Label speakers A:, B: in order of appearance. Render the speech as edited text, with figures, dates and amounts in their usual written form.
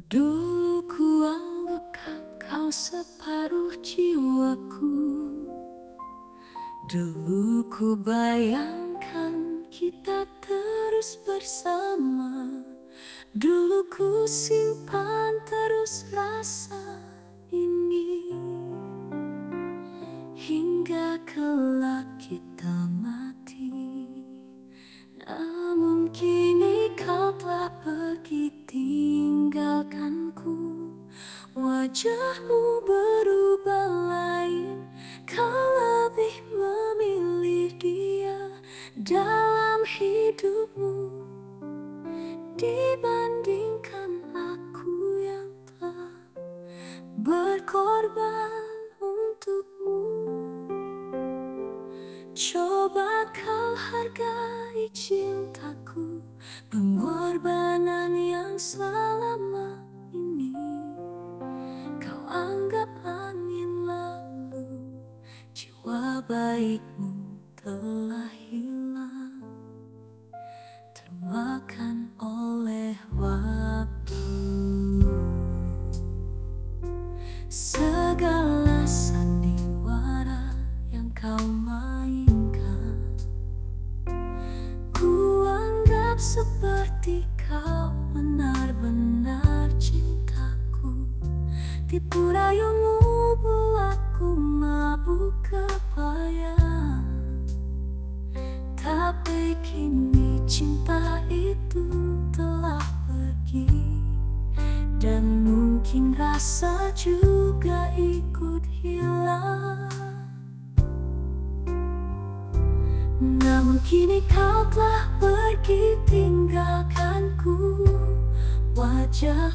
A: Dulu ku anggap kau separuh jiwaku. Dulu ku bayangkan kita terus bersama. Dulu ku simpan terus rasa ini, hingga kelak kita mati. Namun kini kau telah pergi tinggalkanku. Wajahmu berubah lain, kau lebih memilih dia dalam hidupmu dibandingkan aku yang telah berkorban untukmu. Coba kau hargai cintaku, pengorbanan yang selama ini kau anggap angin lalu. Jiwa baikmu telah hilang, termakan oleh waktu. Segala sandiwara yang kau mainkan, ku anggap seperti kau benar-benar cintaku. Tipu rayumu buatku mabuk kepayang, tapi kini cinta itu telah pergi, dan mungkin rasa juga ikut hilang. Namun kini kau telah pergi tinggalkanku. Wajahmu